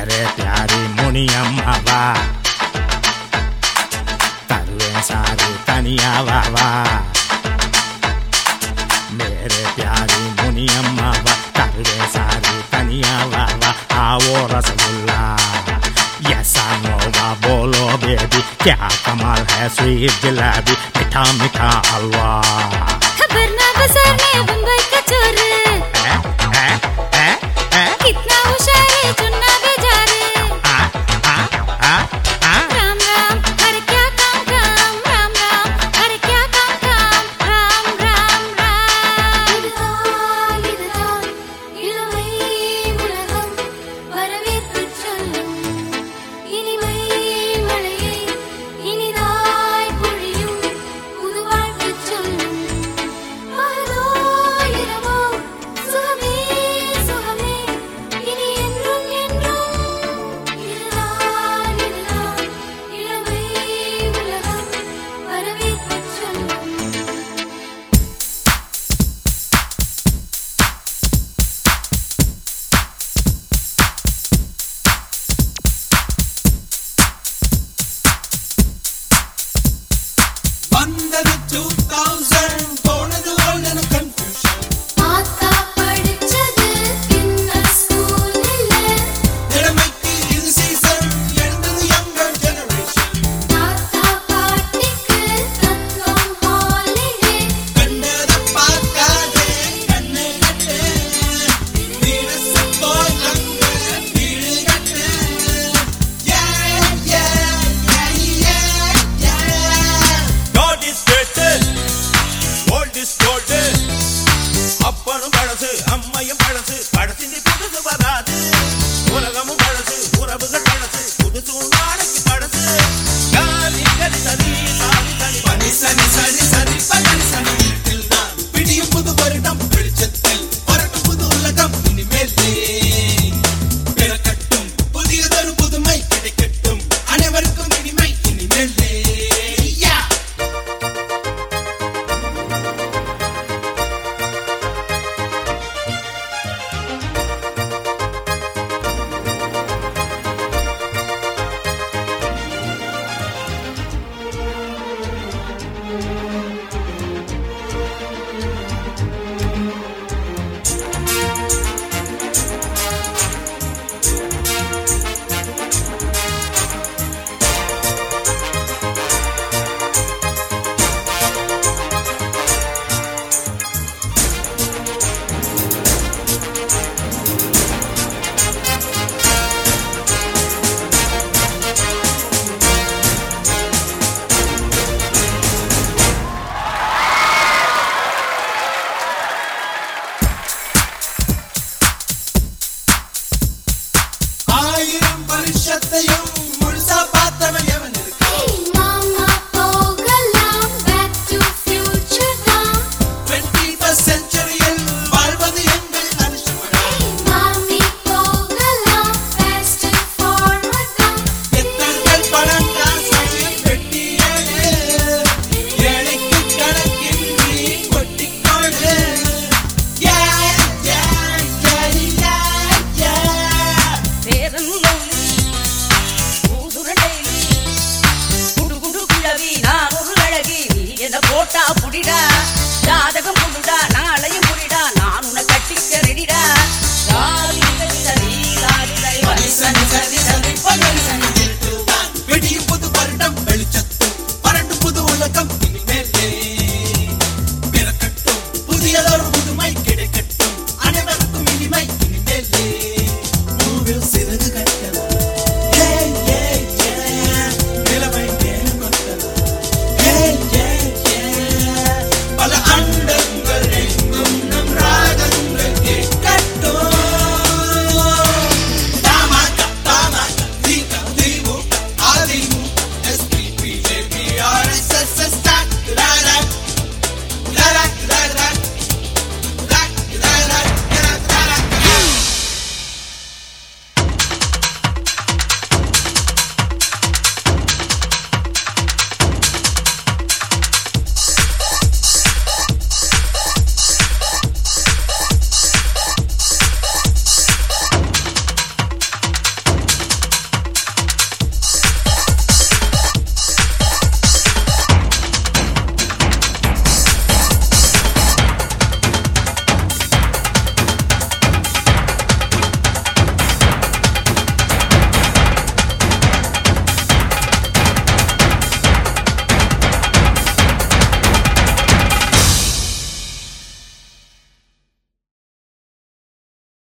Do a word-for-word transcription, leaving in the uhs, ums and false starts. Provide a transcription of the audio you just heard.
मेरे प्यारी मुनियम्मा वा तरुए सारी कनिया वावा मेरे प्यारी मुनियम्मा वा तरुए सारी कनिया वावा आओ रसगुल्ला यसा नोवा बोलो बेबी क्या कमाल है स्वीट जलेबी मीठा मीठा हलवा खबर ना बाजार में बम्बई का चोर कितना होशियार है चुन्ना बेजारे राम राम हर क्या काम काम राम राम हर क्या काम काम राम राम राम இதுதான் இளமை உலகம் வரவேற்பு சொல்லும் இனிமை மழையை இனிதாய் பொழியும் புது வாழ்த்து சொல்லும் மனதோ இரவோ சுகமே சுகமே இனி என்றும் என்றும் இதுதான் இதுதான் இளமை உலகம் வரவேற்பு சொல்லும் வந்தது two thousand போனது golden confusion ஆத்தா படிச்சது இந்த ஸ்கூல் இல்ல திறமைக்கு இது சீசன் எழுந்தது younger generation தாத்தா பாட்டிக்கு தங்கம் ஹாலிடே கண்டத பார்க்காதே கண்ணை கட்டு வீரசு போய் அங்க வீடு கட்டு yeah yeah yeah yeah God is greater, world is golden. அப்பனும் பழசு அம்மையும் பழசு பழசினி புதுசு வராது உலகமும் பழசு உறவுகள் பழசு புதுசு நாளைக்கு பழசு காலி கரி சரி சாரி சரி பனி சனி சரி சரி பனி சனி வீட்டில் தான் விடியும் புது வருடம் வெளிச்சத்தில் வரட்டும் புது உலகம் இனிமேலே பிறக்கட்டும் புதியதொரு புதுமை கிடைக்கட்டும் அனைவருக்கும் இனிமை இனிமேலே யா ஆயிரம் வருஷத்தையும் முழுசா பார்த்தவன் எவன் இருக்கு மாமா போகலாம் பேக் டு ஃபியூச்சர் தான் twenty-first centuryயில் வாழ்வது எங்கள் அதிர்ஷ்டமடா மாமி போகலாம் ஃபாஸ்ட் ஃபார்வர்ட் தான் எத்தர்கள் பணம் காசை வெட்டி ஏழு ஏழைக்கு கணக்கின்றி கொட்டிக்கொடு yeah yeah yeah yeah yeah Fair and lonely